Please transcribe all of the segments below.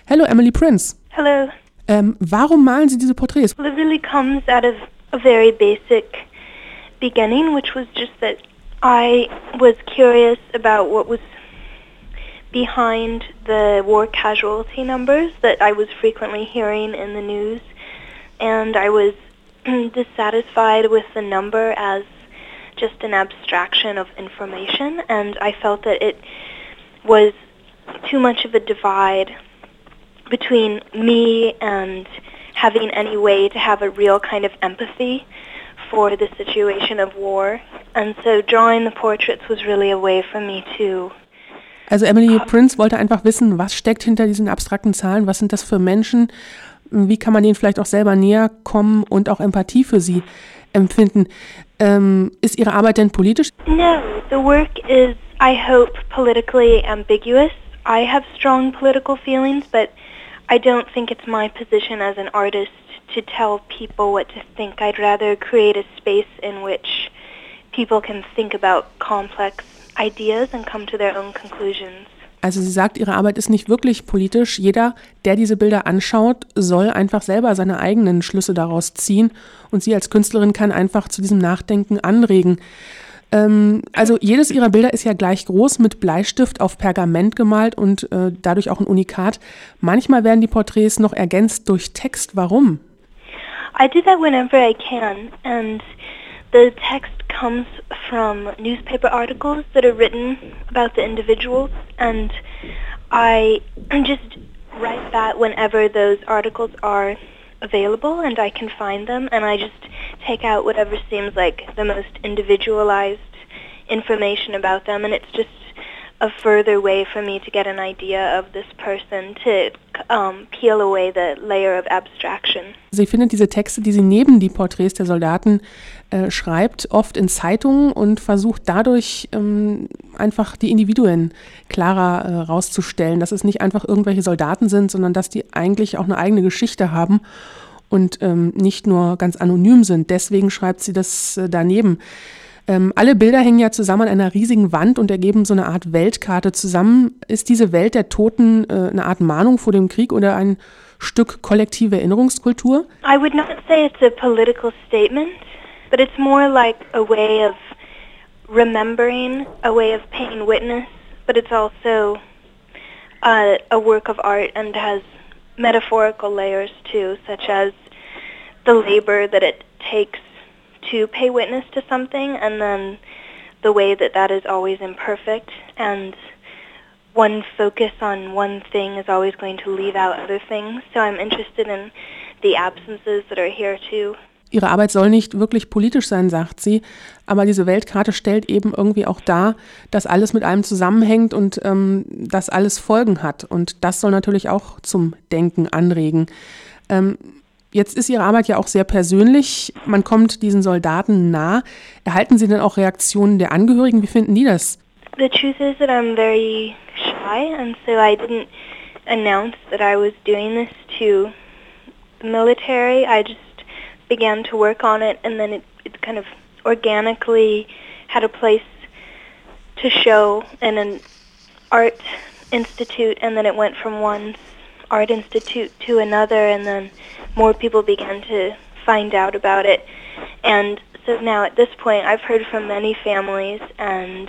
Hello, Emily Prince. Hello. Warum malen Sie diese Porträts? Well, it really comes out of a very basic beginning, which was just that I was curious about what was behind the war casualty numbers that I was frequently hearing in the news, and I was dissatisfied with the number as just an abstraction of information, and I felt that it was too much of a divide between me and having any way to have a real kind of empathy for the situation of war. And so drawing the portraits was really a way for me to... Also Emily Prince wollte einfach wissen, was steckt hinter diesen abstrakten Zahlen, was sind das für Menschen, wie kann man denen vielleicht auch selber näher kommen und auch Empathie für sie empfinden. Ist Ihre Arbeit denn politisch? No, the work is, I hope, politically ambiguous. I have strong political feelings, but I don't think it's my position as an artist to tell people what to think. I'd rather create a space in which people can think about complex ideas and come to their own conclusions. Also sie sagt, ihre Arbeit ist nicht wirklich politisch. Jeder, der diese Bilder anschaut, soll einfach selber seine eigenen Schlüsse daraus ziehen. Und sie als Künstlerin kann einfach zu diesem Nachdenken anregen. Also jedes ihrer Bilder ist ja gleich groß, mit Bleistift auf Pergament gemalt und dadurch auch ein Unikat. Manchmal werden die Porträts noch ergänzt durch Text. Warum? I do that whenever I can, and the text comes from newspaper articles that are written about the individuals, and I just write that whenever those articles are available and I can find them, and I just take out whatever seems like the most individualized information about them, and it's just a further way for me to get an idea of this person, to peel away the layer of abstraction. Sie findet diese Texte, die sie neben die Porträts der Soldaten schreibt, oft in Zeitungen und versucht dadurch einfach die Individuen klarer rauszustellen, dass es nicht einfach irgendwelche Soldaten sind, sondern dass die eigentlich auch eine eigene Geschichte haben und nicht nur ganz anonym sind. Deswegen schreibt sie das daneben. Alle Bilder hängen ja zusammen an einer riesigen Wand und ergeben so eine Art Weltkarte zusammen. Ist diese Welt der Toten eine Art Mahnung vor dem Krieg oder ein Stück kollektive Erinnerungskultur? I would not say it's a political statement, but it's more like a way of remembering, a way of paying witness, but it's also a work of art and has metaphorical layers too, such as the labor that it takes to pay witness to something, and then the way that that is always imperfect, and one focus on one thing is always going to leave out other things. So I'm interested in the absences that are here too. Ihre Arbeit soll nicht wirklich politisch sein, sagt sie, aber diese Weltkarte stellt eben irgendwie auch dar, dass alles mit allem zusammenhängt und dass alles Folgen hat. Und das soll natürlich auch zum Denken anregen. Jetzt ist Ihre Arbeit ja auch sehr persönlich. Man kommt diesen Soldaten nah. Erhalten Sie denn auch Reaktionen der Angehörigen? Wie finden die das? The truth is that I'm very shy, and so I didn't announce that I was doing this to the military. I just began to work on it, and then it kind of organically had a place to show in an art institute, and then it went from one art institute to another, and then more people began to find out about it. And so now at this point I've heard from many families, and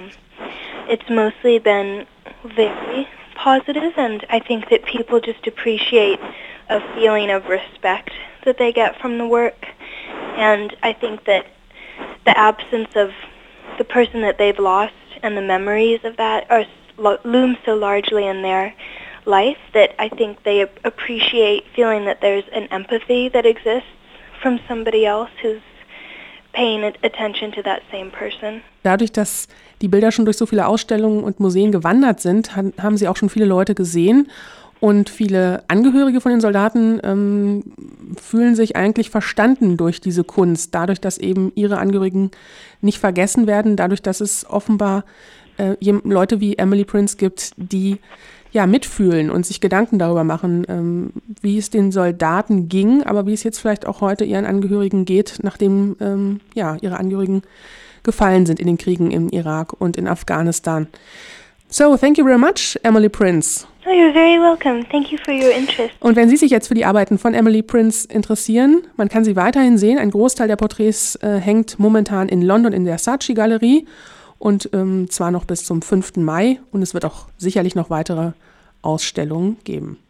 it's mostly been very positive, and I think that people just appreciate a feeling of respect that they get from the work. And I think that the absence of the person that they've lost and the memories of that loom so largely in their life that I think they appreciate feeling that there's an empathy that exists from somebody else who's paying attention to that same person. Dadurch, dass die Bilder schon durch so viele Ausstellungen und Museen gewandert sind, haben sie auch schon viele Leute gesehen. Und viele Angehörige von den Soldaten fühlen sich eigentlich verstanden durch diese Kunst, dadurch, dass eben ihre Angehörigen nicht vergessen werden, dadurch, dass es offenbar Leute wie Emily Prince gibt, die ja mitfühlen und sich Gedanken darüber machen, wie es den Soldaten ging, aber wie es jetzt vielleicht auch heute ihren Angehörigen geht, nachdem ihre Angehörigen gefallen sind in den Kriegen im Irak und in Afghanistan. So, thank you very much, Emily Prince. Oh, you're very welcome. Thank you for your interest. Und wenn Sie sich jetzt für die Arbeiten von Emily Prince interessieren, man kann sie weiterhin sehen. Ein Großteil der Porträts hängt momentan in London in der Saatchi-Galerie und zwar noch bis zum 5. Mai. Und es wird auch sicherlich noch weitere Ausstellungen geben.